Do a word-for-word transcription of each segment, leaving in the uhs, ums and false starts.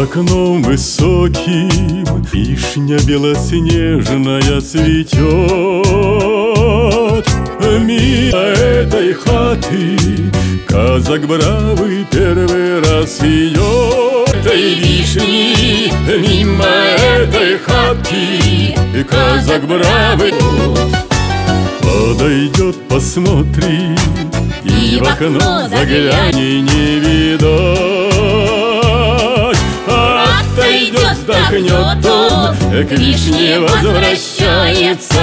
окном высоким вишня белоснежная цветет. Мимо этой хаты казак бравый первый раз идет. Этой вишни мимо этой хаты казак бравый подойдет, посмотри, и в окно загляни, не видать. Отойдет, вздохнет он, к вишне возвращается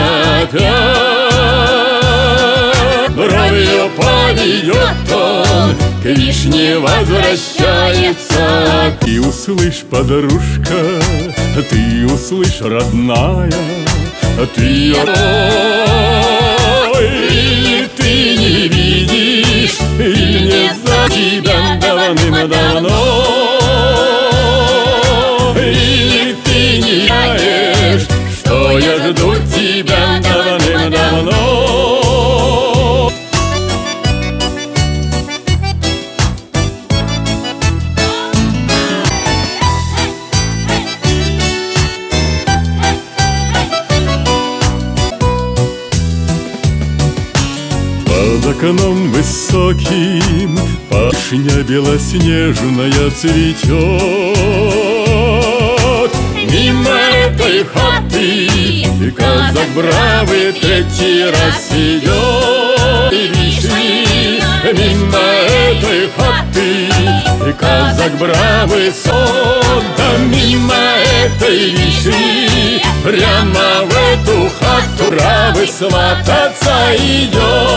опять. Бровью поведет он, к вишне возвращается. Ты услышь, подружка, ты услышь, родная, ты или ты не видишь, или не за тебя давным-давно, или ты не знаешь, что я жду тебя давным-давно. Под окном высоким вишня белоснежная цветет. Мимо этой хаты казак бравый третий раз идет. Вишни мимо этой хаты казак бравый сон. Да мимо этой вишни прямо в эту хату бравый свататься идет.